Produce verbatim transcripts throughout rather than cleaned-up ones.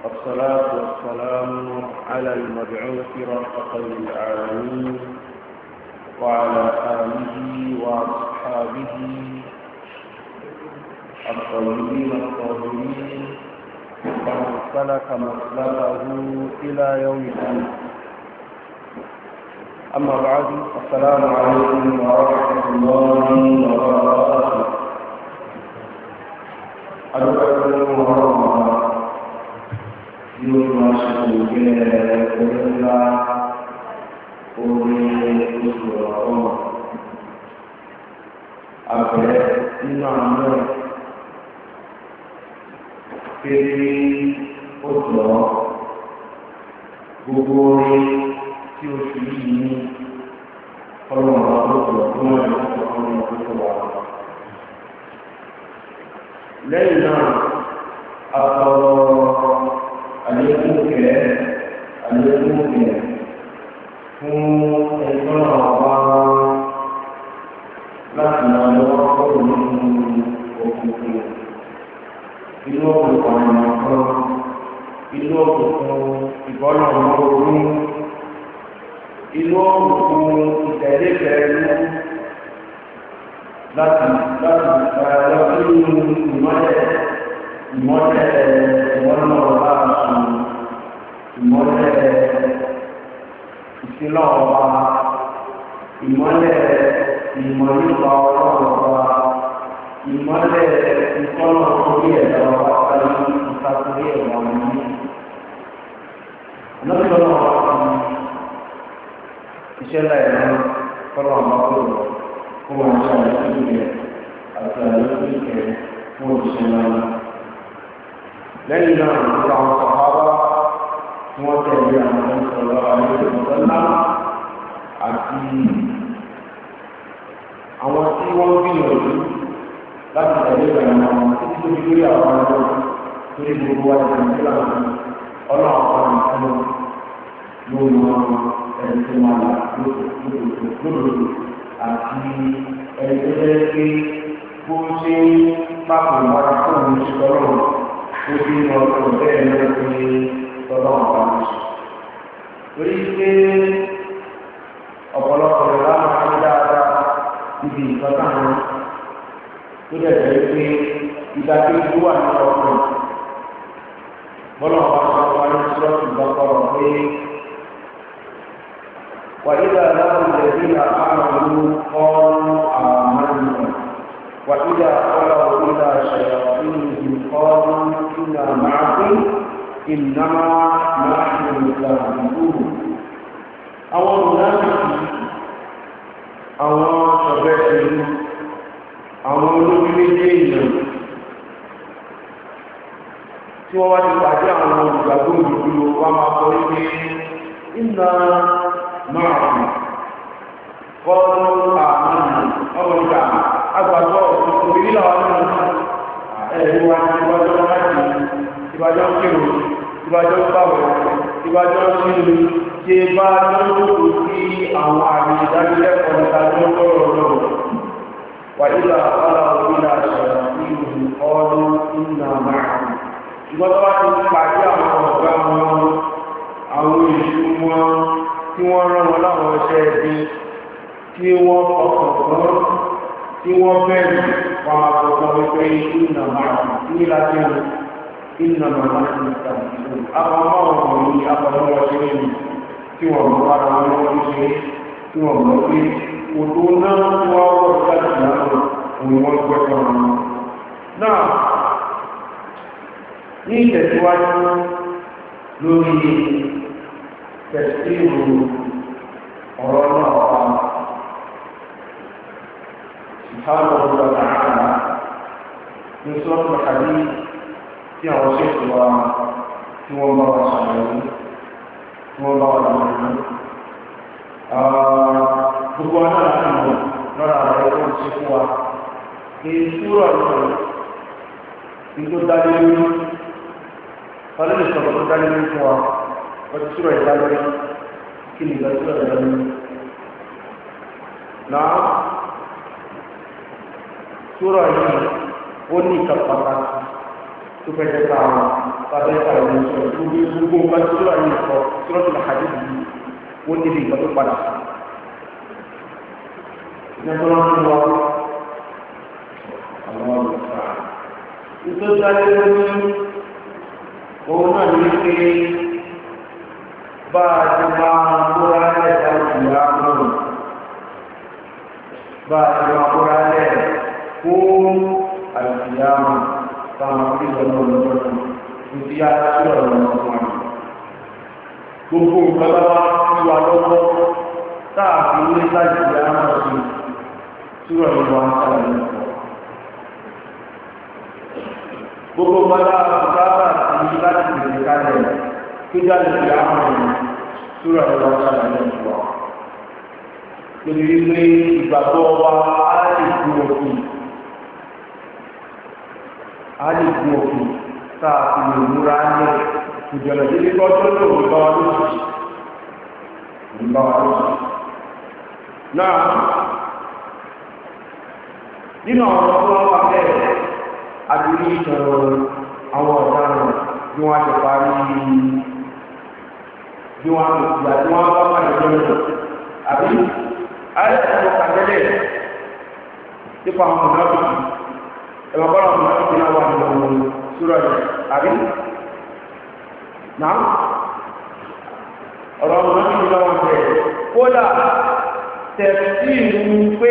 والصلاة والسلام على المبعوث رحمة للعالمين وعلى آله وأصحابه الطيبين الطاهرين ومن سلك مسلكه إلى يوم الدين. أما بعد، السلام عليكم ورحمة الله وبركاته. أدعوكم ورحمة yóò máa ṣe òkè onílá orí oṣù ọ̀rọ̀ àbẹ̀ nínú àwọn kéré oṣù ọ̀ gbogbo orí tí oṣù yìí ní ọlọ́run oṣù ọ̀gbọ́n ẹ̀kọ́ ọlọ́run oṣù wà. lẹ́yìn náà àtọ̀rọ̀ àlékún kẹ̀ àlékún kẹ̀ fún ẹgbẹ́ ọ̀pá láti máa lọ́wọ́ kọ́rọ̀ nínú òkùnkùn inú òkùnkùn àmà kan inú òkùnkùn ìbọ́nà ọmọogun inú òkùnkùn ìtẹ̀lẹ́fẹ̀ẹ́lú láti láti gbàgbọ́ nínú ìmọ́lẹ̀ ìmọ́lẹ̀ ìmọ́lẹ̀ ọba àṣùn ìmọ́lẹ̀ ìfilọ̀ ọba ìmọ́lẹ̀ ìmọ̀ nípa ọlọ́run ọba ìmọ́lẹ̀ ìkọ́nà orí ẹ̀dá ọba pẹ̀lú ìtàkùrí ẹ̀wọ̀n ní. lọ́sọ̀rọ̀ ọba ìṣẹ̀lẹ̀ ẹ̀rọ kọ́nà ọba kò lọ kó wọn ṣe àlùkò ìkẹ́ àti àlùkò ìkẹ́ fún òṣìṣẹ́ náà. lẹ́yìn náà nípa àwọn sàhábà tí wọ́n tẹ̀lé àwọn ìṣọ̀rọ̀ ayélujára àti àwọn tí wọ́n gbìyànjú láti tẹ̀lé ìgbàlẹ̀ àwọn títí tó fi lórí àwọn ọmọ lórí gbogbo wa ti ní ìlànà ọlọ́run kan nìkan lórí wọn ẹni tó máa là lódodo àti ẹni tó jẹ́ pé bó ṣe ń pàpọ̀ mọ́ra fún òun ṣe tọ́lọ́run ó dín ní ọdún bẹ́ẹ̀ ló pé tọ́lọ́ ọ̀pá ní ṣe. Torí pé ọ̀pọ̀lọpọ̀ rẹ̀ láwọn ọmọ dáadáa níbi nǹkan táwọn tó dẹ̀ jẹ́ pé ìdákẹ́jú wà ní ọkùnrin. Bọ́lá ọ̀pá sọ wá ní sọ́ọ̀tù lọ́kọ̀ọ̀ pé وإذا لقوا الذين آمنوا قالوا آمنا وإذا خلوا إلى شياطينهم قالوا إنا معكم إنما نحن مستهزئون. àwọn mùnáfíkì àwọn ṣọ̀bẹ́sẹ̀lú àwọn olóbi méjì èèyàn tí wọ́n wá ti pàdé àwọn olùgbàgbọ́ òdòdó wá máa kọ́ wípé inna ma'akum qalu amanna ọmọ ìgbà agbàgbọ́ òkùnkùn nílò àwọn ọmọ ẹ̀rù wa ní ìbájọ́ láti ìbájọ́ kírò ìbájọ́ pàwọ̀ ìbájọ́ sínú tí bá lọ́wọ́ sí àwọn àmì ìdánilẹ́kọ̀ọ́ ìdájọ́ tọ́rọ lọ́wọ́ wà nílà ọlá orílẹ̀ àṣẹ̀rẹ̀ ìlú ọdún ìnà márùn-ún ṣùgbọ́n tó wá ti pàdé àwọn ọ̀gá wọn àwọn èṣù wọn tí wọ́n rán wọn láwọn iṣẹ́ ẹbí tí wọ́n ọkọ̀ tí wọ́n bẹ̀rù wọn máa kọ̀ọ̀kan wípé ìnà márùn-ún ní láti rìn ìnà márùn-ún ìtàkùn àwọn ọmọ ọmọ yìí akọ̀lọ́wọ́ ṣe rí tí wọ́n mọ̀ ara wọn lọ́wọ́ ṣe tí wọ́n mọ̀ pé òtò náà tí wọ́n rọ̀ láti láàrín òun wọ́n gbẹ́kọ̀ wọn. náà ní ìtẹ̀síwájú lórí tẹ̀síwò ọ̀rọ̀ náà pa سبحانه وتعالى ní sọ́ọ̀tù àdí tí àwọn ṣètò wa tí wọ́n bá wà ṣàlàyé tí wọ́n bá wà láàrín gbogbo ọ̀nà àti ìmọ̀ lọ́rọ̀ àwọn ẹgbẹ́ ṣe fún wa kí ṣúrọ̀ náà ní tó dálé lórí ọlọ́lẹ̀ sọ̀rọ̀ tó dálé lórí fún wa wọ́n ti ṣúrọ̀ ìdálórí kí ni ìgbà ṣúrọ̀ ìdálórí náà ṣúrọ̀ yìí ó ní ìkà pàtàkì tó fẹ́ jẹ́ ká tàbí ìpàdé ní ìṣòro gbogbo nǹkan tí ó wà ní ìkọ tí wọ́n ti lọ àjẹ́ yìí wọ́n níbi nǹkan tó padà ìyẹn wọn fún wa àwọn olùkọ́ nítorí dájú lórí òun náà ní pé bá a ti máa múra lẹ́ẹ̀dá ìyá mọ́rùn bá a ti máa múra lẹ́ẹ̀ fún àìsíyá mọ́ táwọn akíkọ̀ọ́ lọ́wọ́ tó ti yá sí ọ̀rọ̀ ọ̀rọ̀ gbogbo nǹkan bá wá sí wa lọ́wọ́ táàfin ní láti ìyá mọ́ sí súrọ̀ ní wọn sára ní ọ̀pọ̀ gbogbo bọ́lá bùkátà sí láti ìrìn kalẹ̀ tó jáde sí àwọn ọmọ súrọ̀ ní wọn sára ní ọ̀pọ̀ lórí wípé ìgbàgbọ́ wa á lè gún òkú á lè gún òkú táàfin lè múra ní ìjọba ìdílé tọ́jú lóòrùn bá wa lóṣù bá wa lóṣù náà nínú àwọn ọmọ wá bẹ́ẹ̀ àdúrí ìṣòro àwọn ọ̀daràn bí wọ́n ti parí bí wọ́n ti gbà tí wọ́n bá pàdé lọ́nà àbí àìsàn kàtẹ́lẹ̀ nípa àwọn mọ̀nàbìkì ẹ̀wọ̀n bọ́lá mọ̀nàbìkì náà wà nínú súrọ̀ rẹ̀ àbí náà ọ̀rọ̀ mọ̀nàbìkì náà wà bẹ́ẹ̀ kódà tẹ̀sí ìlú pé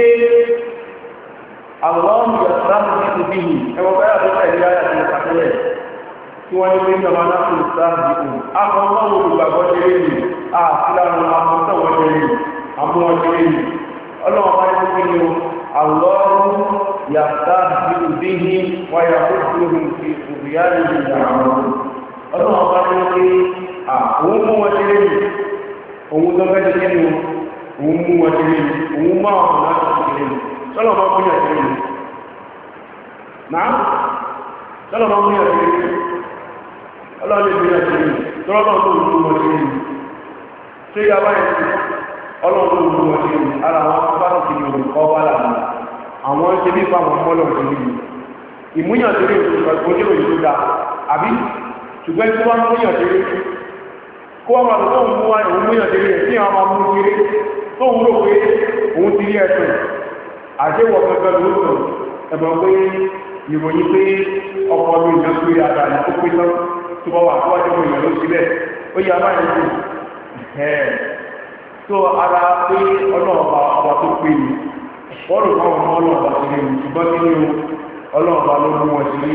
àwọn ìyàtàrà ní ìbíhì ẹwọ̀n bẹ́rẹ̀ tó tẹ̀lé ayà tí ó kàtẹ́lẹ̀ tí wọ́n ní pé ìjọba náà kò sáàdìkù akọ̀ọ́mọ́ olùgbàgbọ́ jẹ́rẹ́ ní àfíláàrùn amọ́sọ̀wọ́ jẹ́rẹ́ àmúwọ́ jẹ́rẹ́ ní ọlọ́wọ́n bá ní pín ní àlọ́rún yàtàrà ní ìbíhì wáyà tó dúró fi òbíyàrí ìyàwó ọlọ́wọ́n bá ní pé àwọn mú wọn jẹ́rẹ́ ní òun tó fẹ́ jẹ́ ní òun mú wọn jẹ́rẹ́ ní òun máa wọn láti jẹ́rẹ́ ní sọ́lọ̀ máa mú yà sí ẹ̀yìn náà sọ́lọ̀ máa mú yà sí ẹ̀yìn ọlọ́run lè yà sí ẹ̀yìn tọ́lọ́lọ́ tó rú wọn sí ẹ̀yìn tí ó yà báyìí sí ọlọ́run tó rú wọn sí ẹ̀yìn ara wọn bá ń kiri olùkọ́ wà láàrín àwọn ṣe bí ipa wọn mọ́lọ̀ sí ẹ̀yìn ìmúyàn sí ẹ̀yìn oníròyìn tó dáa àbí ṣùgbọ́n tí wọ́n mú yàn sí ẹ̀yìn kó wọ́n máa tó ń mú wá ìwọ̀n múyàn sí ẹ̀yìn tí àwọn máa mú kiri tó ń rò pé òun ti rí ẹ̀sùn àṣẹ́wọ̀ pẹ̀pẹ̀ lóòtọ̀ ẹ̀bọ̀ pé ìròyìn pé ọkọ̀ mi ìyàn pé àdáyé tó pé tán tó bọ́ wà fọ́wọ́dé mọ̀ ìyàn ló sílẹ̀ ó yà máa ń rí ẹ̀ tó ara pé ọlọ́ọ̀bà ọba tó pé ní wọ́n rò fáwọn ọmọ ọlọ́ọ̀bà sí ní ṣùgbọ́n nínú ọlọ́ọ̀bà ló mú wọn sí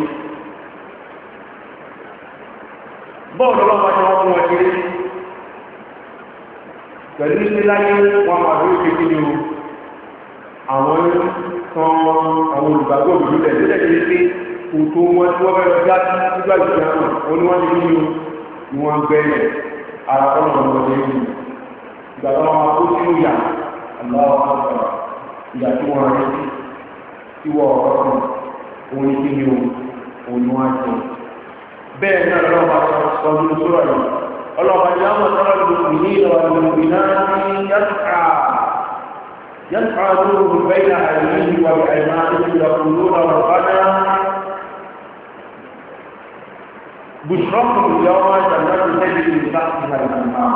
bọ́ọ̀lù ọlọ́ọ̀bà ni wọ́n mú wọn sí pẹ̀lú ilé láyé wọn máa lórí pé kí ni o àwọn kan àwọn olùgbàgbọ́ òbí lẹ̀ lẹ́lẹ́ tí pé kò tó wọ́n tí wọ́n bẹ̀rẹ̀ já sí nígbà ìjọba náà wọ́n ni wọ́n ní nínú ni wọ́n gbẹ̀rẹ̀ ara ọ̀nà ọmọdé yìí ìgbàgbọ́ wọn kó sínú ìyà aláwọ̀ ìyà tí wọ́n rẹ̀ sí tí wọ́n ọ̀rọ̀ kan òun ní kí ni òun ni wọ́n jẹ bẹ́ẹ̀ náà lọ́wọ́ sọ nínú sórọ̀ yìí ọlọ́pàá ni àwọn sọ́rọ̀ ìlú ní ìlọ́wọ́ يسعى نورهم بين أيديهم وبأيمانهم يقولون ربنا بشركم اليوم جنات تجري من تحتها الأنهار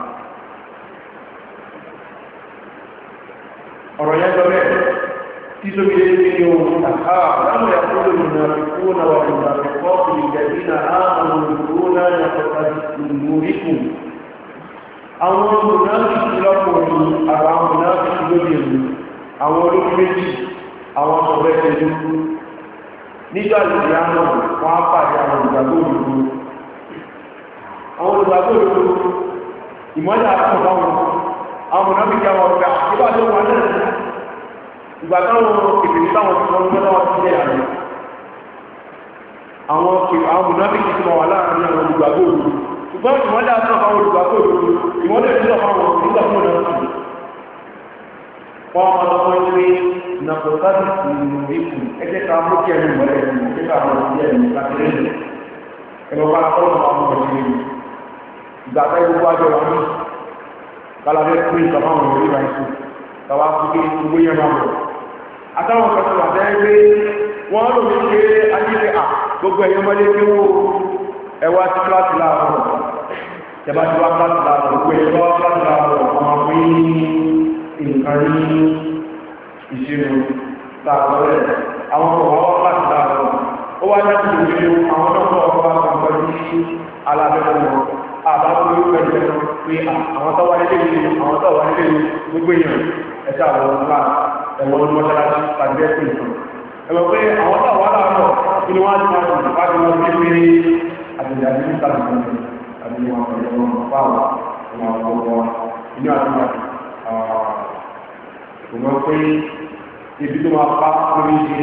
أرأيت بك تسبيل اليوم أصحاب لم يقول المنافقون والمنافقات للذين آمنوا انظرونا نقتبس من نوركم àwọn olùnáàbìsí lọ́pọ̀lọpọ̀ àwọn olùnáàbìsí lórí èlú àwọn olóògbé méjì àwọn ọ̀rẹ́ ẹ̀lú nígbà ìrìnà náà wọ́n á pàdé àwọn olùgbàgbọ́ òdòdó àwọn olùgbàgbọ́ òdòdó ìmọ́lẹ̀ àkọ́kọ́ báwọn àwọn olùnáàbìsí àwọn ọ̀gá ìbá tó wà náà ìgbà táwọn ìpìlẹ̀ táwọn tí wọ́n mọ́ láwọn sílẹ̀ àrẹ àwọn olùnáàbìsí tí wọ́n wà láàrin àwọn olùgbàgbọ́ òdòdó ṣùgbọ́n ìmọ́lẹ̀ àtọ́fà olùgbàgbọ́ òdòdó ìmọ́lẹ̀ tí lọ fáwọn nígbàgbọ́ náà sí wọ́n máa lọ́wọ́ ilé nàkọ̀tàbí ìrìnà ìkù ẹjẹ́ ká mú kí ẹni mọ́lẹ̀ nígbà àwọn ìdí ẹni kàkiri ẹgbẹ̀wà ọlọ́pàá àwọn ọmọ ìṣẹ́lẹ̀ ìgbàgbẹ́ gbogbo àjọ wọn ní kálàbẹ́ pín ìtàwọn orí ìrìnà ìkù tàwà fúkẹ́ gbogbo yẹn máa bọ̀ àtàwọn kẹsàn-án àbẹ́ gbé wọ́n rò ní pé ayé à gbogbo ẹ̀yọ́ mọ́lé pé ó ẹwà sí kíláàsì láàárọ̀ ìjọba tí wá kíláàsì láàárọ̀ gbogbo ẹ̀yọ́ wá kíláàsì láàárọ̀ ọmọ pé nǹkan rí ìṣirò láàárọ̀ àwọn ọmọ wá kíláàsì láàárọ̀ ó wá láti lè fi àwọn ọmọ ọmọ ọmọ ní alábẹ́kọ̀ọ́ àbábọ̀ yóò pẹ̀lú pé àwọn tó wà nílé ìlú àwọn tó wà nílé ìlú gbogbo èèyàn ẹ̀ṣà àwọn ọmọ ẹ̀wọ̀n ọmọ mọ́ṣáláṣí tàbí ẹ̀sìn ìtàn ẹ̀wọ̀n pé àwọn tó wà láàárọ̀ inú wá ti máa dùn wájú wọn sí pé àtìjà ní ìtàlù àbí wọn pẹ̀lú ọmọ fáwọn ọmọ ọgbọ̀gbọ̀ inú àtìjà kò mọ̀ pé ibi tó máa pa orí ṣe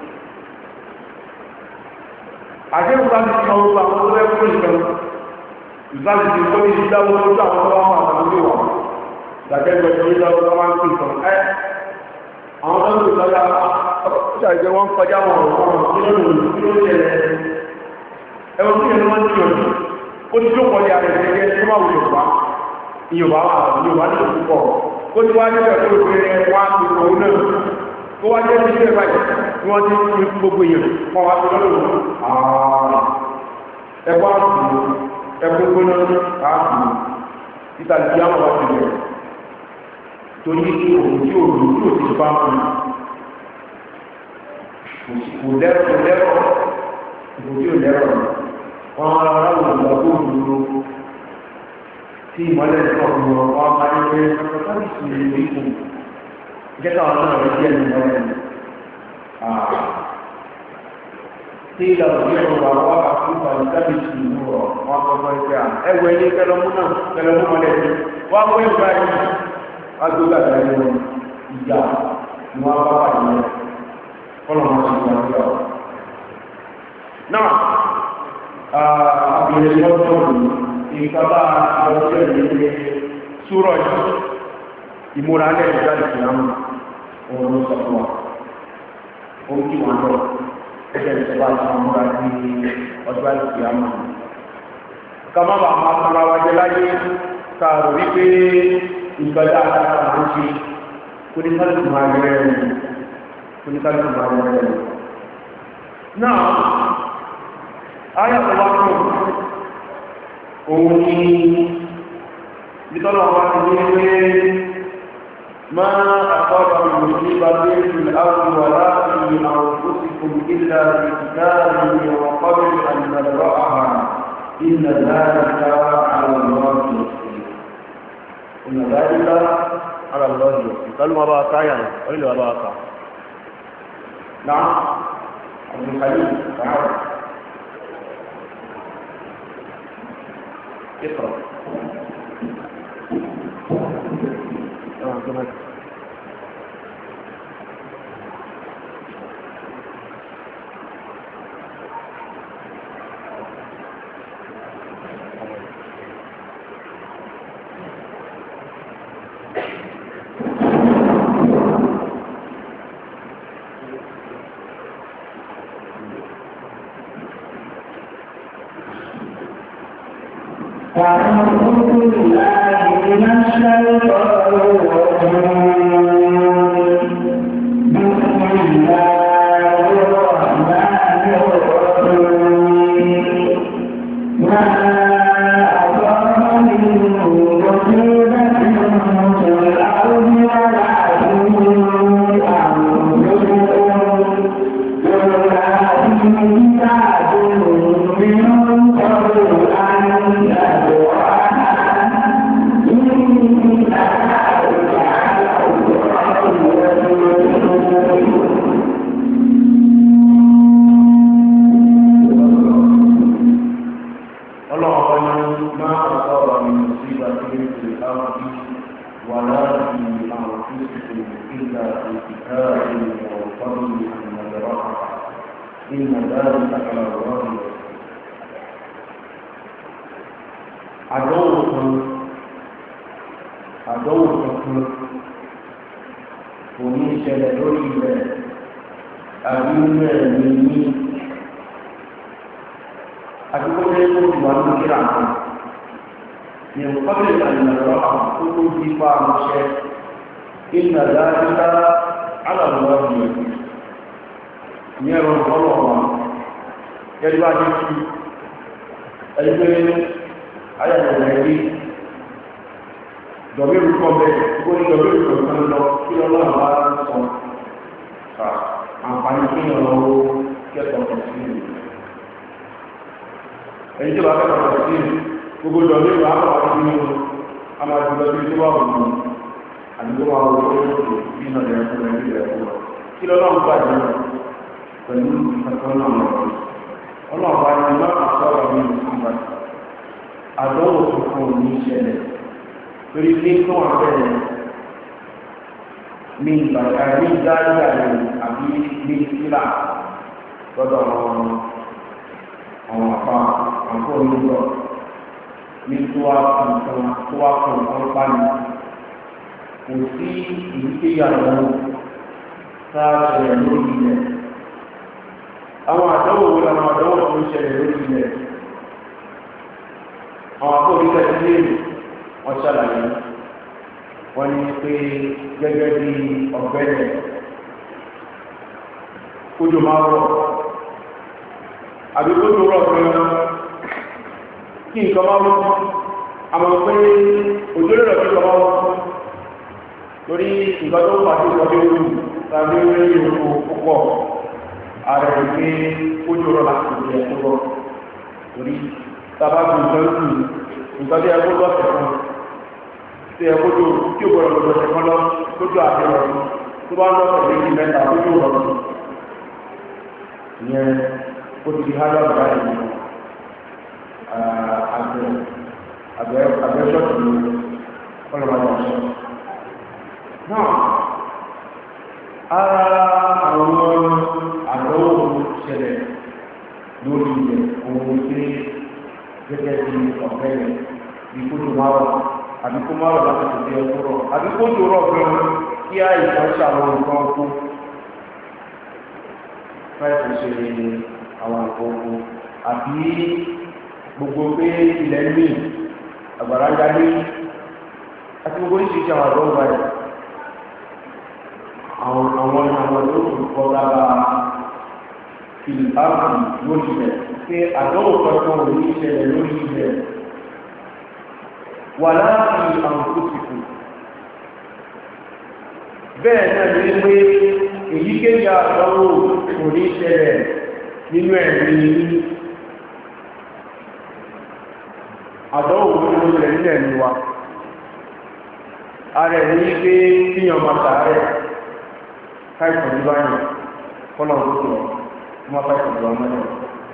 àjẹ́kù bá ti sọ orúkọ àwọn tó lẹ́kùn ìkan ìbáàlì ti kọ́ ní ìdáwó lójú àwọn tó wọ́n máa tàbí wà ìdàkẹ́gbẹ̀ tó ní ìdáwó tó máa ń pè tán ẹ́ àwọn tó ń lò lọ́yà ṣàìjẹ́ wọ́n kọjá wọn ọ̀rọ̀ nínú ìlú tí ó ṣẹlẹ̀ ẹwọ́n tó yẹ ló máa ń tíyànjú ó ti jókòó ní ààrẹ gẹ́gẹ́ tó máa wù Yorùbá Yorùbá wà Yorùbá ní òkúkọ̀ ó ti wá níbẹ̀ tó pé wá ti kò ó náà ó wá jẹ́ nílé báyìí tí wọ́n ti fi gbogbo èèyàn kọ́ wá sí lọ́lọ́rùn ẹgbọ́ ààbò ẹgbẹ́ gbóná ààbò ìtàlẹ̀ àwọn wá ti bẹ̀rẹ̀ torí òun tí ó lò tí ó ti bá fún kò lẹ́rọ̀ kò lẹ́rọ̀ kò tí ó lẹ́rọ̀ wọn aráwọ̀ ìgbàgbó òdòdó tí ìmọ̀lẹ̀ ìfọ̀ fún wọn wọn máa ń gbé ọjọ́ ìsinmi ìkù jẹ́ka ọ̀nà rẹ̀ díẹ̀ ní ọ̀rẹ́ tí ìlànà ìjọba wà wá àkúgbà ìdábì sí ìlú ọ̀ wọn kọ́kọ́ ẹgbẹ́ à ẹwọ ilé kẹlọmú náà kẹlọmú mọ́lẹ̀ wọ́n wọ́n ìgbà yìí agbógbà ìdájọ́ ìjà ni wọ́n bá wà ní ọlọ́mọ sí ìgbà ìgbà ọ̀ náà àbìrẹ̀ lọ́jọ́ ìkàbá ọjọ́ ìlú súrọ̀ yìí ìmúra alẹ́ ìjáde ìyàmù ọ̀rọ̀ sọ̀tọ̀ ohun tí wọ́n lọ ẹgbẹ́ ìjọba tí wọ́n múra ní ọjọ́ ìyàmù kama bá máa fara wájẹ láyé káàrò wípé ìgbàdá àtàkà máa ń ṣe kóníkálùkù máa rẹ̀ rẹ̀ kóníkálùkù máa rẹ̀ rẹ̀ náà ayàtọ̀ wá fún òun ní ìtọ́lọ̀ wá ti ní pé ما أصاب من مصيبة في الأرض ولا في أنفسكم إلا في كتاب من قبل أن نبرأها إن ذلك على الله يسير إن ذلك على الله يسير قالوا ما بقى يعني قالوا ما بقى نعم عبد الحليم تعال اقرأ تمام أعوذ بالله من الشيطان الرجيم بسم الله الرحمن الرحيم ما أصاب من مصيبة في الأرض ولا في أنفسكم إلا في كتاب من قبل أن إن ذلك على الله عدوكم عدوكم ونيش لدريب أبينا مني أقول لكم وأنا كرام من قبل أن نراه كل دفاع مشاء إن ذلك على الله يسير ìyẹn rọ ọlọ́ọ̀wà kẹ́lú bá jẹ́ kí ẹgbẹ́ ayàtọ̀ ẹ̀rí dọ̀míru kọ́ bẹ́ẹ̀ kó ní dọ̀míru kọ̀ọ̀kan lọ kí ọlọ́run bá sọ àǹfààní kí ọlọ́run kẹ́kọ̀ọ́ sí ẹni tí ó bá kẹ́kọ̀ọ́ sí gbogbo dọ̀míru àkọ́kọ́ sí ní amájúlọ bí tó bá wù ú àdúgbò máa wọ owó bí náà lè fún ẹbí rẹ̀ fún ọ kí lọ́lọ́run gbàdé pẹ̀lú ìfẹ́kọ̀ọ́ náà lọ́wọ́ ọlọ́run bá ní má àsọ̀rọ̀ ní ìsúnmọ́ àdánwò tuntun ní ìṣẹ̀lẹ̀ torí pé kí wọ́n bẹ̀rẹ̀ ní ìbàdà ní dáadáa rẹ̀ àbí ní sílà lọ́dọ̀ àwọn àwọn àpá àpò onígbọ̀ ní tó wá fún nǹkan tó wá fún nǹkan pani kò sí ìdíkéyàwó sáàṣẹ̀lẹ̀ lórí ilẹ̀ àwọn àdánwò wo làwọn àdánwò tó ń ṣẹlẹ̀ lórí ilẹ̀ àwọn àpò onígbẹ̀ sílé wọ́n ṣàlàyé wọ́n ní pé gẹ́gẹ́ bí ọ̀gbẹ́lẹ̀ kójò máa rọ̀ àbí kójò rọ̀ gan-an kí nǹkan máa rọ̀ àmọ́ pé òjò lè rọ̀ kí nǹkan máa rọ̀ lórí nǹkan tó pàdé ìkọ̀dé orí tàbí orí òkú púpọ̀ ààrẹ ìgbé kójò rọ̀ láti ìgbé ẹ̀kọ́ rọ̀ lórí tàbátì nǹkan kù nǹkan bí ẹkọ́ lọ́sẹ̀ kan tí ẹkọ́ tó tí ó gbọ́rọ̀ lọ́sẹ̀ kan lọ tójú àti rọ̀ tó bá lọ́sẹ̀ méjì mẹ́ta tójú rọ̀ ìyẹn ó ti di hálà bàbá ìlú àgbẹ̀ ṣọ́ọ̀tì ní ọlọ́mọdé ọ̀ṣọ́ náà ara àwọn àdánwò ṣẹlẹ̀ lórí ilẹ̀ ohun tí gẹ́gẹ́ bí ọ̀fẹ́ rẹ̀ bí kójú márùn àbí kó márùn láti tó bí ẹkú rọ̀ àbí kójú rọ̀ gan kí á ìkan ṣàwọn nǹkan kú fẹ́ẹ̀sì ṣe àwọn nǹkan kú àbí gbogbo pé ilẹ̀ ní àgbàrá jáde àti gbogbo ìṣiṣi àwọn àdánwò báyìí àwọn àwọn àwọn tó kọ́ lára ìlànà lórí ilẹ̀ pé àdánwò kankan ò ní ìṣẹ̀lẹ̀ lórí ilẹ̀ wà láti àwọn tó ti kù bẹ́ẹ̀ náà ní pé èyíkéyìí àdánwò kò ní ìṣẹ̀lẹ̀ nínú ẹ̀rí àdánwò tó ní ilẹ̀ nílẹ̀ ní wa ààrẹ ní pé kíyàn máa tààrẹ káìsàn ní báyìí kọ́nà tó tó wọ́n bá ìṣẹ̀lẹ̀ ọmọ náà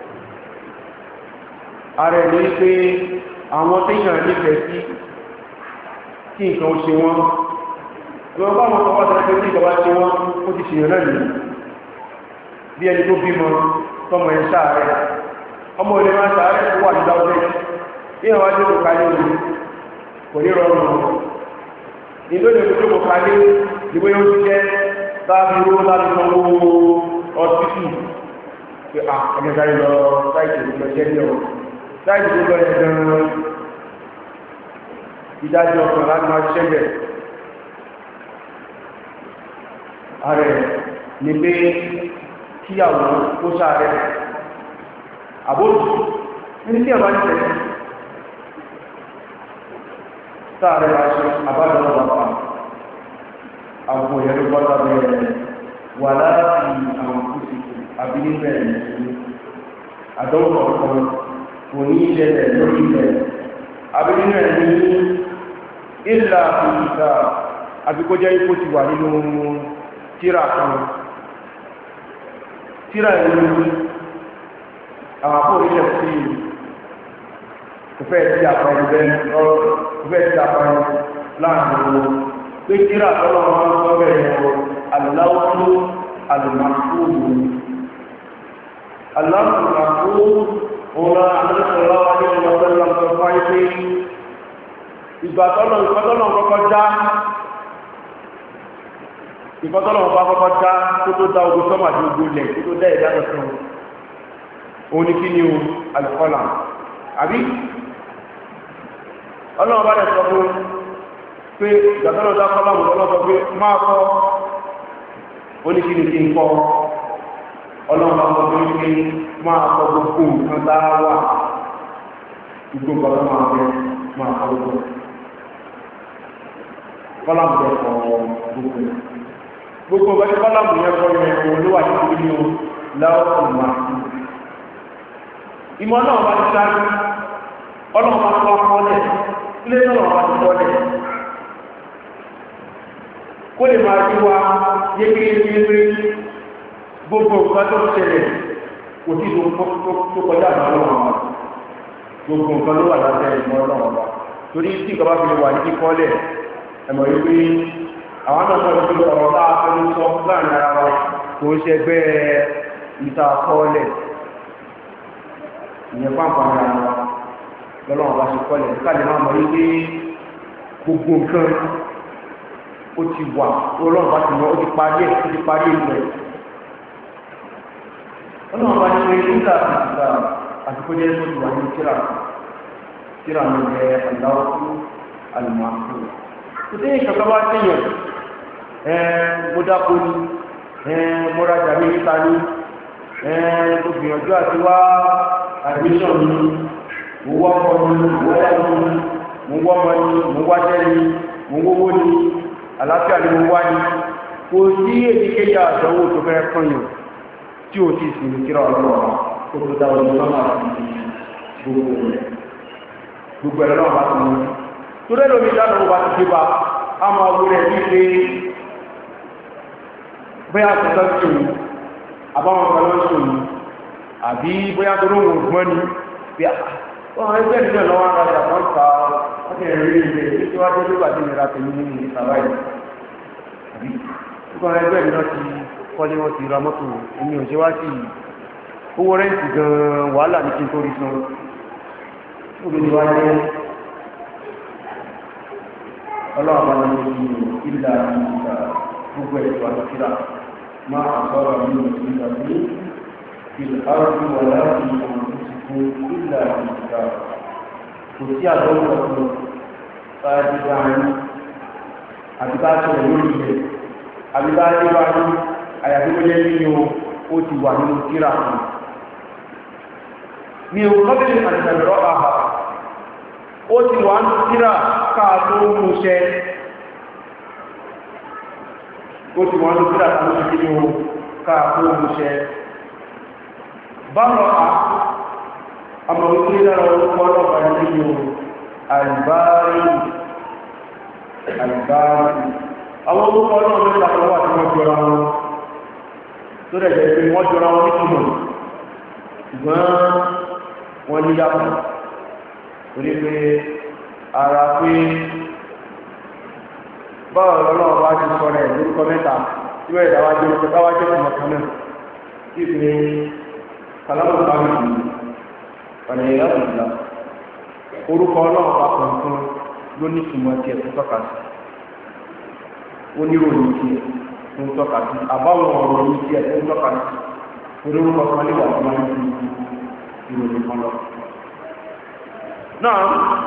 ààrẹ ní pé àwọn téèyàn nífẹ̀ẹ́ sí kí nǹkan ṣe wọ́n wọ́n bá wọn kọ́kọ́ tẹ́lẹ̀ pé tí ìjọba ṣe wọ́n ó ti ṣèyàn náà nìyí bí ẹni tó bímọ tọmọ ẹ̀ ṣàárẹ̀ ọmọ ilé máa ṣàárẹ̀ tó wà ní dáwọ́dẹ́ bí àwọn adé kò kálé òní kò ní rọrùn ìlú ìlú tó kò kálé ìwé yóò ti jẹ́ sáàbí owó láti sanwó ọtítù pé à ẹgbẹ́ sáré lọ sáìtì ìlú ẹjẹ́ ní ọ sáìtì tó lọ ẹ̀ gan-an ìdájọ́ ọkàn láti máa ṣiṣẹ́ bẹ̀ ààrẹ ní pé kíyàwó ó sáàrẹ̀ àbójù ní tí ẹ̀bá ní tẹ̀lé sáàrẹ̀ bá ṣe àbájọ́ ọ̀pá àwọn òyẹ̀rọ bọ́ta bẹ̀rẹ̀ wà láti àwọn kùsìkù àbílíbẹ̀ ìlú àdọ́wọ̀ ọ̀kan kò ní ìṣẹ̀lẹ̀ lórí ilẹ̀ àbílíbẹ̀ ní ìlà ìgbà àbíkójẹ́ ipò ti wà nínú tíra kan tíra ìlú àwọn àpò orílẹ̀ sí kò fẹ́ sí àpẹẹrẹ bẹ́ẹ̀ kò fẹ́ sí àpẹẹrẹ láàrin pé tíra tọ́lọ́ wọn sọ bẹ̀rẹ̀ aláwọ́lú alùmọ̀kúrù aláwọ̀lùmọ̀kúrù òun àmìlẹ́sọ̀lọ́wọ́ ní ọmọdé sọ fáyé pé ìgbà tọ́lọ̀ ìfọ́tọ́lọ̀ kọ́kọ́ já ìfọ́tọ́lọ̀ bá kọ́kọ́ já tó tó dá ogun sọ́mà tí ogun lẹ̀ tó tó dá ìdájọ́ fún òun ní kí ni o alùkọ́là àbí ọlọ́run bá dẹ̀ sọ fún pé ìgbàtọ́lọ̀ dá kọ́lá mọ̀ lọ́sọ pé máa kọ́ oníkíni kí n kọ́ ọlọ́run ọmọ tó ń pè máa kọ gbogbo nǹkan tá a wà gbogbo nǹkan tó máa bẹ máa kọ gbogbo kọ́lámù yẹn kọ gbogbo gbogbo ọgbẹ́ kọ́lámù yẹn kọ yẹn kọ ló wà nínú ilé o láwọ́ ọ̀nà ìmọ̀ náà bá ti ṣáájú ọlọ́run bá tó wá kọ́lẹ̀ ilé náà bá ti kọ́lẹ̀ kó lè máa yí wa yékéyéké gbogbo nǹkan tó ṣẹlẹ̀ kò tí tó kọjá àmọ́ ọlọ́run gbogbo nǹkan ló wà lábẹ́ ìmọ̀ ọlọ́run torí tí ìkọba fi wà ní kíkọ́lẹ̀ ẹ̀mọ̀ wípé àwọn náà sọ̀rọ̀ pé ọ̀rọ̀ tá a fẹ́ sọ láàrin ara wa kò ń ṣẹgbẹ́ ìta kọ́lẹ̀ ìyẹn pàǹpà ara wa lọ́lọ́run bá ṣe kọ́lẹ̀ káàdì máa mọ̀ wípé gbogbo nǹkan ó ti wà ọlọ́run bá ti mọ̀ ó ti parí ẹ̀ ó ti parí ìlú ẹ̀ ọlọ́run bá ní pé nígbà àtìgbà àtìkó jẹ́ tó ti wà ní tíra tíra ní ẹ̀ aláwọ̀kú alùmọ̀kú tó tí ìkàkọ́ bá tíyàn ẹ̀ mo dákó ní ẹ̀ mo rajà ní níta ní ẹ̀ mo gbìyànjú àti wá admission ní mo wá ọkọ̀ ní mo wá ọmọ ní mo wá ọmọ ní mo wáṣẹ́ ní mo wówó ní àlàáfíà ní mo wá ní kò sí èdèkéyà àdánwò tó fẹ́ kọ́yàn tí ó ti sì ní kíra ọlọ́wọ́ kó tó dáwọn ọmọ náà àti gbogbo rẹ̀ gbogbo ẹ̀rọ náà bá ti mú tó rẹ̀ lómi dáadọ́ bá ti gbé bá a máa wú rẹ̀ wípé bóyá tẹ́tọ́ ṣòun àbáwọn ọ̀pọ̀ lọ́ ṣòun àbí bóyá tó lóhun ògbọ́n ni bí wọ́n ẹgbẹ́ ìjọ lọ́wọ́ ara rẹ̀ àwọn ìta wọ́n ti rí ilé tí wọ́n tó lóbà tí nira tèmi nínú ìsàbáyì àbí wọ́n ẹgbẹ́ ìjọ ti kọ́lé wọ́n ti ra mọ́tò èmi ò ṣe wá sí owó rẹ́ǹtì gan wàhálà ní kí n tó rí san obìnrin wá jẹ́ ọlọ́ọ̀bá ní ìlà ìgbà gbogbo ẹ̀tọ́ àtàkìrà máa àtọ́rọ̀ nínú ìgbà ní ìlàrùn wà láti ìsìnkú ìlà ìgbà kò sí àdọ́wọ̀ ọ̀tọ̀ sáájú bá ní àbíbá ṣẹlẹ̀ lórí ilẹ̀ àbíbá ṣe bá ní àyàgbégbélé nínú ó ti wà nínú kíra kan ní ọkọ̀bìnrin àtìsàmìrọ̀ àhà ó ti wà ní kíra káà tó múṣẹ́ ó ti wà ní kíra káà tó múṣẹ́ báwọn à àmọ̀ wípé lára orúkọ ọlọ́pàá nínú àìbárí àìbárí àwọn orúkọ ọlọ́pàá mẹ́ta kan wà tí wọ́n jọra wọn tó rẹ̀ jẹ́ pé wọ́n jọra wọn nítumọ̀ ṣùgbọ́n wọ́n ní yàtọ̀ torí pé ara pé báwọn ọlọ́wọ́ bá ti sọ rẹ̀ lórúkọ mẹ́ta tí wọ́n ìdáwájẹ́ ọkọ̀ dáwájẹ́ ọmọ kan náà tí fi kàlámù bá mi kù ọ̀nà ìyàtọ̀ ìlà orúkọ ọlọ́wọ́ bá kọ̀ọ̀kan ló ní ìtumọ̀ tiẹ̀ tó tọ́ka sí ó ní ròyìn tiẹ̀ tó ń tọ́ka sí àbáwọn ọ̀rọ̀ ní tiẹ̀ tó ń tọ́ka sí orúkọ kan lè wà tó máa ń fi ìròyìn kan lọ. náà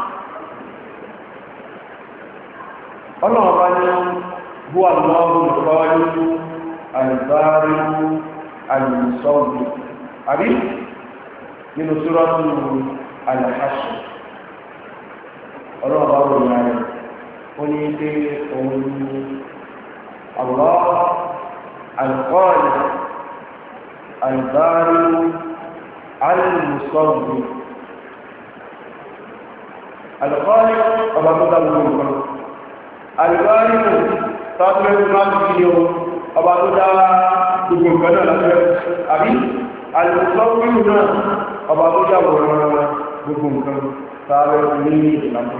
ọlọ́run bá ní bú àlọ́run lọ́wọ́lú àìbárí àìsọ́ọ̀bù àbí nínú sórọ́tù Al-Hashr ọlọ́run bá rọ̀ ní ààrẹ ó ní pé òun ní Allah al-Khaliq àìbárí àìsọ́ọ̀bù alùkọ́lẹ̀ ọba tó dábò nǹkan alùkọ́lẹ̀ tọ́tùlẹ̀ tó máa fi ní ọba tó dá gbogbo nǹkan náà lábẹ́ àbí alùkọ́lẹ̀ náà ọba tó dábò gbogbo nǹkan tààrẹ ní ìlànà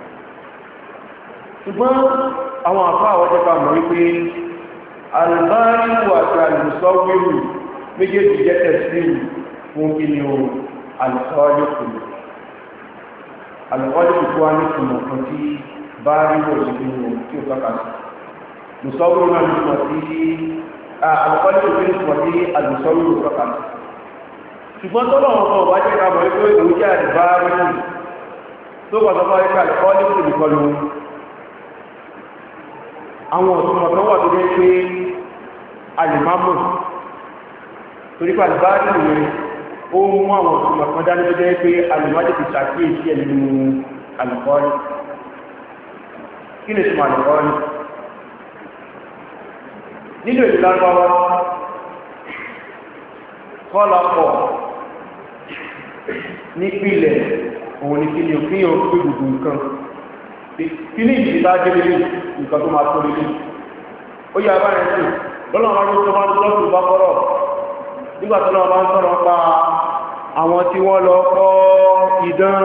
ṣùgbọ́n àwọn àfá àwọ́jẹ́ ká mọ̀ wípé alùkọ́lẹ̀ àti alùkọ́lẹ̀ méjèèjì jẹ́ tẹ̀sí fún kí ni o alùkọ́lẹ̀ kùnú alùkọ́lù tó wá ní ìtumọ̀ kan tí bá rí wọ̀ sí inú tí ó tọ́ka sí lùsọ́wọ́ náà ní ìtumọ̀ sí alùkọ́lù tó ní ìtumọ̀ sí alùsọ́wọ́ tó tọ́ka sí ṣùgbọ́n tó lọ́wọ́ kan wá jẹ́ káàmọ̀ wípé òun jẹ́ àdìbá rí wù tó pàtó bá wípé alùkọ́lù tó nìkan ló àwọn ọ̀túnmọ̀ kan wà tó jẹ́ pé alìmámù torí pé àlùbáàdì rẹ̀ ó mú àwọn òṣùmọ̀ kan dání tó jẹ́ pé alùmọ́dé ti ṣàkíyèsí ẹ̀ nínú àlùkọ́rí. Kí ni ìtumọ̀ àlùkọ́rí? Nínú èdè lágbàwá kọ́lápọ̀ nípìnlẹ̀ òun ni kí ni òfin yóò pé gbogbo nǹkan kí ní ìdí bá jẹ́ lélẹ̀ nǹkan tó máa tó lélẹ̀ ó yà bá rẹ̀ sí lọ́nà àwọn tó máa ń lọ́sùn bá kọ́rọ̀ nígbà tó lọ́wọ́ máa ń sọ̀rọ̀ pa àwọn tí wọ́n lọ kọ́ idán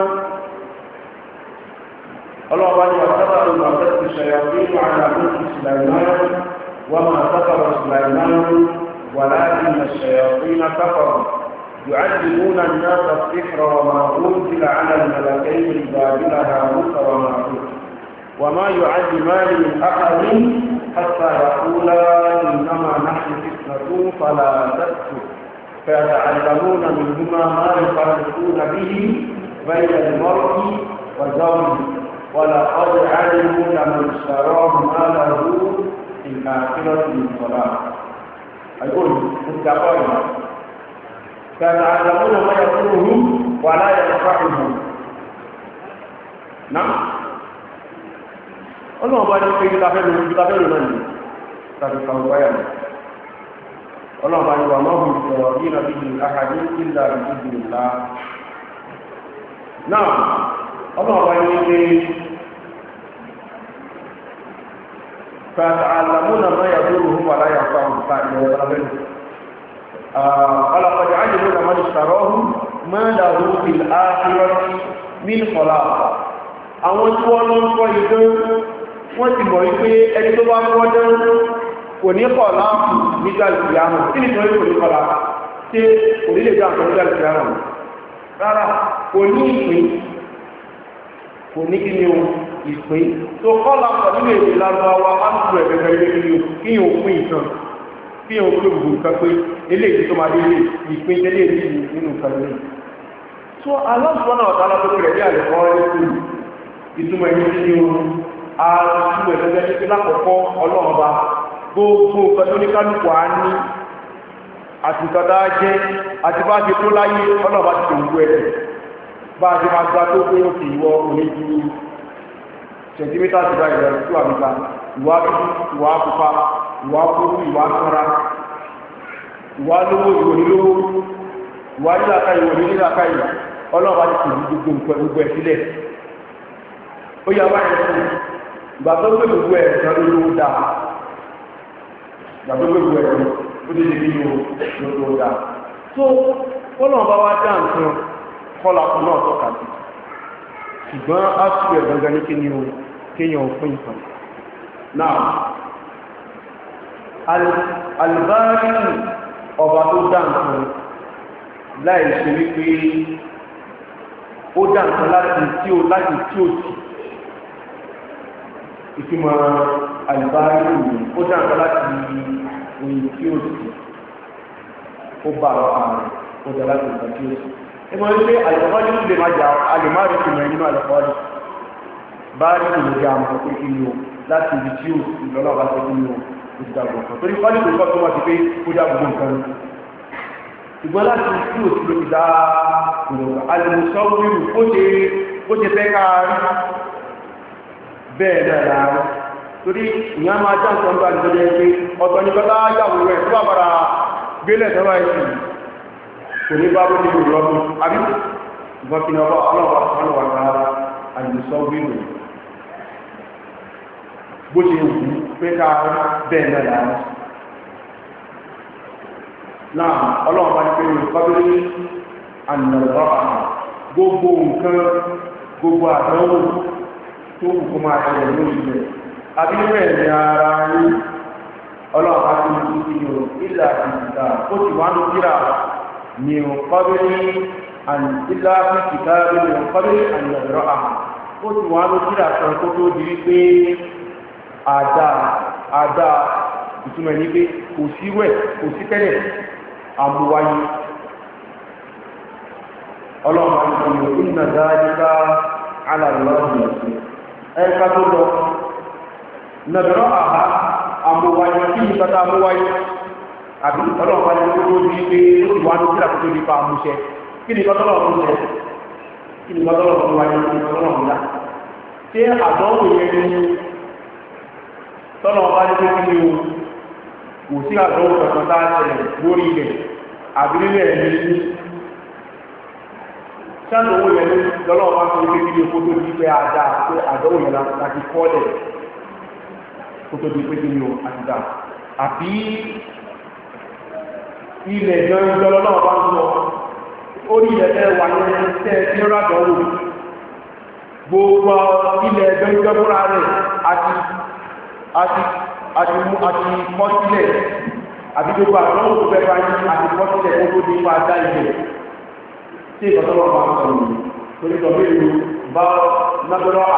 ọlọ́ọ̀bá ni wọ́n sábà ló máa tẹ́sí ṣẹ̀yà fún ìwà àdàbò Sulaiman wọ́n máa sábà Sulaiman wà láàrin ṣẹ̀yà fún iná káfàrọ̀ يعلمون الناس السحر وما أنزل على الملكين ببابل هاروت وماروت وما يعلمان من أحد حتى يقولا إنما نحن فتنة فلا تكفر فيتعلمون منهما ما يفرقون به بين المرء وزوجه ولقد علموا لمن اشتراه ما له في الآخرة من خلاق. أقول متقابل فيتعلمون ما يضرهم ولا ينفعهم. نعم. الله أبدا يقول كتابه كتابه من كتابه وياه. الله أبدا يقول ما هم يريد به أحد إلا بإذن الله. نعم. الله أبدا يقول فيتعلمون ما يضرهم ولا ينفعهم. ولقد علموا لمن اشتراه ما له في الآخرة من خلاق. àwọn tí wọ́n lọ ń kọ́ idán wọ́n ti mọ̀ wípé ẹni tó bá kọ́ dán kò ní kọ̀ láàpù nígbà ìyàmù kí ni tọ́jú kò ní kọ́lá tí kò ní lè dá àkọ́ nígbà ìyàmù rárá kò ní ìpín kò ní kí ni o ìpín tó kọ́lá pọ̀ nínú èdè lágbàwá ápùlù ẹ̀gẹ́gẹ́ ilé kí yóò pín ìtàn kí yóò pín gbogbo nǹkan pé eléyìí tó máa dé ìpín tẹ́lẹ̀ nínú nǹkan lè tó aláṣọ́nà ọ̀tá alábọ́kọ̀ rẹ̀ bí àlẹ́kọ́ ẹ̀kọ́ ìtumọ̀ ẹni tí ó ààrùn ẹ̀lẹ́gbẹ́ ní pé lákọ̀ọ́kọ́ ọlọ́ọ̀ba gbogbo nǹkan tó ní kálùkù á ní àti ìkọ̀dá jẹ́ àti bá ṣe tó láyé ọlọ́ọ̀ba ti tòun ẹ̀ bá ṣe máa gba tó pé ó fi ìwọ òní ju sẹ̀ntímítà ti bá ìrẹ̀ tó àmìta ìwà dúdú ìwà pupa ìwà kúrú ìwà sanra ìwà lówó ìwò nílówó ìwà nílàkà ìwò nílàkà ọlọ́ọ̀ba ti tòun gbogbo nǹkan gbogbo ẹ̀ sílẹ̀ ó yà wáyé fún ìgbà tó gbé gbogbo ẹ̀ ẹ̀sán ló dáa ìgbà tó gbé gbogbo ẹ̀ ó dé níbi ló ló dáa tó kọ́lọ̀ bá wá dá nǹkan kọ́lá fún náà tọ́ka sí ṣùgbọ́n á sí ẹ̀ gangan ní kíni o kéèyàn òfin nǹkan náà alìbárí ọba tó dá nǹkan láì ṣe wípé ó dá nǹkan láti tí ó láti tí ó sì ìtumọ̀ àlùbáyé òní ó dáńkà láti òyìn tí ó sì ó bá ààrẹ ó dá láti ìgbà tí ó sì ẹmọ̀ wípé àlùbáyé lè máa jà alìmáàrí ti mọ̀ nínú àlùbáyé báyé lè jà àmọ́ pé kí ni ó láti ibi tí ó sì lọ́nà bá ṣe kí ni ó ó ti dàgbò kan torí fálì tó kọ́ tó wá ti pé ó dá gbogbo nǹkan ṣùgbọ́n láti ibi tí ó sì ló ti dá ìrọ̀lá alìmùsọ́ wíwù ó ṣe fẹ́ káàrí bẹ́ẹ̀ náà láàrín torí ìyá máa já nǹkan gbà ní ọjọ́ pé ọ̀tọ̀ ní kọ́lá yàwó rẹ̀ tó bá bára gbélẹ̀ tọ́wà ìsìn kò ní bá rúdí ìlú lọ́dún àbí ìgbọ́n kí ní ọlọ́ ọlọ́wà sọ́nà wà lára àìsọ́ wíwò bó ṣe wù pé ká bẹ́ẹ̀ náà láàrín náà ọlọ́wà bá ní pé olùkọ́bílì ànàlọ́ gbogbo nǹkan gbogbo àdánwò tó wù kó máa ṣẹlẹ̀ lórí ilẹ̀ abílẹ̀ ní ara ní ọlọ́pàá tó ní kí ní o ilẹ̀ àtìsìta ó ti wá ní kíra ní ọkọ́bí ilẹ̀ àtìsìta ní ọkọ́bí àyẹ̀rọ àmà ó ti wá ní kíra kan kó tó di wípé àdá àdá ìtumọ̀ ní pé kò sí wẹ̀ kò sí tẹ́lẹ̀ àmúwáyé ọlọ́pàá tó ní ìnà dáadíká alàlọ́ọ̀dì ẹ̀ka tó lọ nàbẹ̀rọ àhá àmúwáyé kí ní kátà àmúwáyé àbí ọlọ́run bá ní kó tó di pé ó ti wá ní kíra kó tó di pa àmúṣẹ kí ni kọ́tọ́lọ̀ fún ṣẹ kí ni kọ́tọ́lọ̀ fún wáyé kí ni kọ́tọ́lọ̀ fún dá ṣé àdánwò yẹn ni tọ́lọ̀ bá ní pé kí ni o kò sí àdánwò kankan tá a ṣẹlẹ̀ lórí ilẹ̀ àbí nílẹ̀ ní ṣáàdánwò yẹn lọ́lọ́wọ́ bá sọ pé kí ni kó tó di pé àdá pé àdánwò yẹn láti kọ́lẹ̀ kó tó di pé kí ni o àti dá àbí ilẹ̀ ìjọ́jọ́ náà bá ń sọ orí ilẹ̀ tẹ́ wà ní tẹ́ tí ó rádọ́wò gbogbo ilẹ̀ ìjọ́jọ́ fúnra rẹ̀ àti àti àti àti mọ́sílẹ̀ àti gbogbo àdánwò tó fẹ́ bá ní àti mọ́sílẹ̀ ó tó nípa dá ilẹ̀ tí ìkọ̀tọ́lọ́ bá ń sọ torí tọ́